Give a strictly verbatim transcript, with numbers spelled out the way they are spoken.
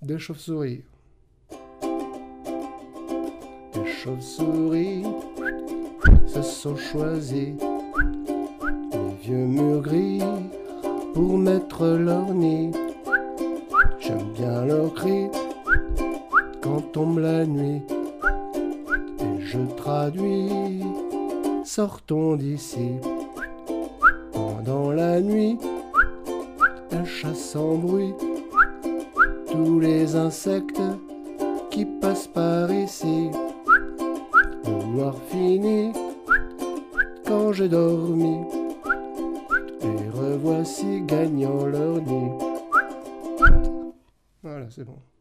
des chauves-souris. Des chauves-souris se sont choisis les vieux murs gris pour mettre leur nid. J'aime bien leur cri quand tombe la nuit et je traduis. Sortons d'ici. Pendant la nuit, elle chasse sans bruit tous les insectes qui passent par ici. Le noir finit quand j'ai dormi. Les revoici gagnant leur nid. Voilà, c'est bon.